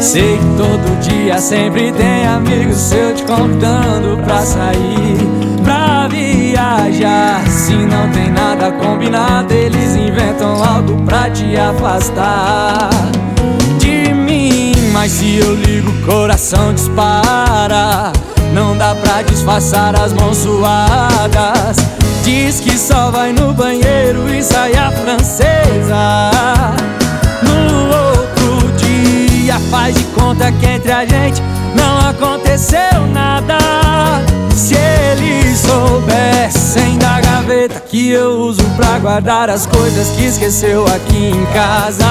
Sei que todo dia sempre tem amigos seus te convidando pra sair, pra viajar. Se não tem nada combinado, eles inventam algo pra te afastar de mim. Mas se eu ligo, o coração dispara. Não dá pra disfarçar as mãos suadas. Diz que só vai no banheiro e sai a francesa. No outro dia faz de conta que entre a gente não aconteceu nada. Se eles soubessem da gaveta que eu uso pra guardar as coisas que esqueceu aqui em casa,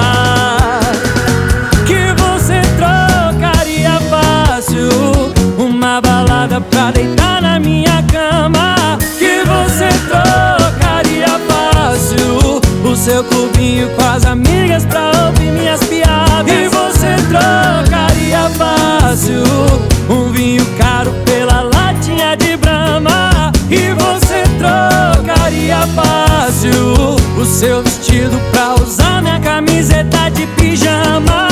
que você trocaria fácil uma balada pra deitar na minha cama, que você trocaria fácil o seu clubinho com as amigas pra ouvir minhas piadas, e você trocaria fácil um vinho caro pela latinha de Brahma, e você trocaria fácil o seu vestido pra usar minha camiseta de pijama.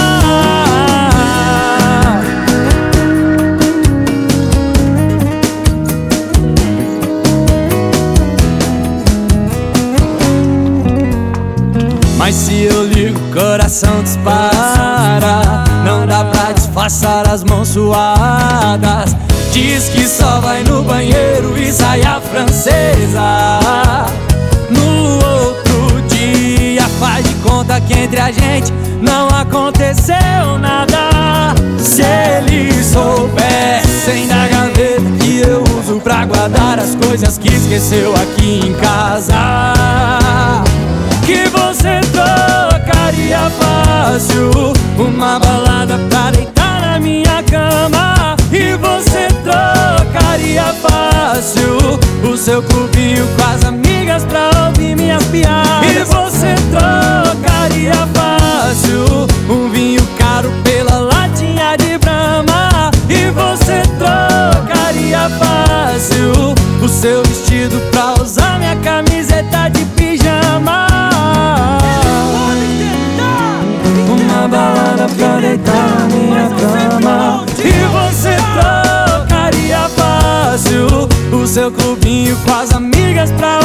Mas se eu ligo, o coração dispara. Não dá pra disfarçar as mãos suadas. Diz que só vai no banheiro e sai a francesa. No outro dia faz de conta que entre a gente não aconteceu nada. Se eles soubessem da gaveta que eu uso pra guardar as coisas que esqueceu aqui em casa, que você trocaria fácil uma balada pra deitar na minha cama, e você trocaria fácil o seu clubinho com as amigas pra ouvir minhas piadas, e você trocaria fácil um vinho caro pela latinha de Brahma, e você trocaria fácil o seu vestido pra usar minha camiseta de pijama. Uma balada pra deitar na minha cama, e você trocaria fácil o seu clubinho com as amigas pra